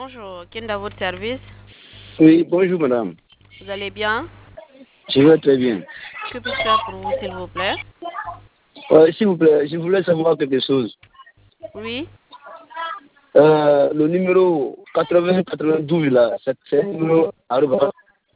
Bonjour, qui est dans votre service? Oui, bonjour madame. Vous allez bien? Je vais très bien. Que puis-je faire pour vous, s'il vous plaît? S'il vous plaît, je voulais savoir quelque chose. Oui, Le numéro 80-92 là, c'est un numéro arroba.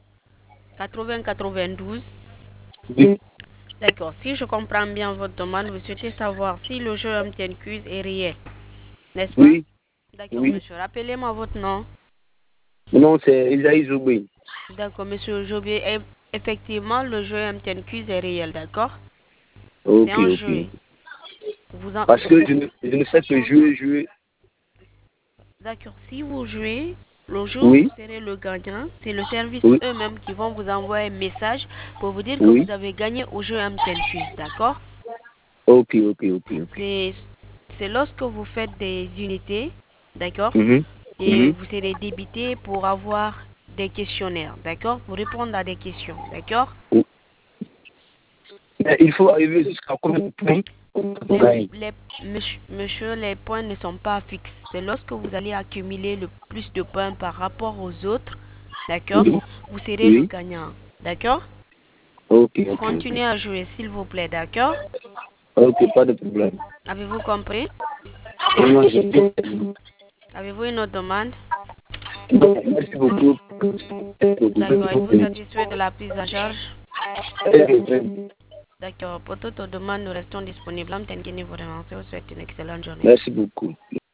80-92. Oui, D'accord. Si je comprends bien votre demande, vous souhaitez savoir si le jeu MTN Quiz est réel, n'est-ce pas? oui, D'accord, oui. monsieur. Rappelez-moi votre nom. Mon nom c'est Isaïe Zoubé. D'accord, monsieur Jobier. Effectivement, le jeu MTN Quiz est réel, d'accord? C'est Ok, un ok. jeu. Vous en... Parce que je ne fais que jouer. D'accord. Si vous jouez, le jour où vous Oui, serez le gagnant, c'est le service oui, eux-mêmes qui vont vous envoyer un message pour vous dire que oui. vous avez gagné au jeu MTN Quiz, d'accord? Ok, ok, ok, ok. C'est c'est lorsque vous faites des unités, d'accord? Mhm, Et mhm. vous serez débité pour avoir des questionnaires, d'accord? Pour répondre à des questions, d'accord? Oui. Mais il faut arriver jusqu'à combien de points pour Les, gagner? monsieur, les points ne sont pas fixes. C'est lorsque vous allez accumuler le plus de points par rapport aux autres, d'accord? Oui, Vous serez le oui. gagnant, d'accord? Ok, ok, ok. Continuez à jouer, s'il vous plaît, d'accord? Ok, pas de problème. Avez-vous compris? Vraiment, j'ai bien. Avez-vous une autre demande? Merci beaucoup. D'accord. Êtes-vous satisfait de la prise en charge? Très bien, très bien. D'accord. Pour toute demande, nous restons disponibles. Vous souhaite une excellente journée. Merci beaucoup.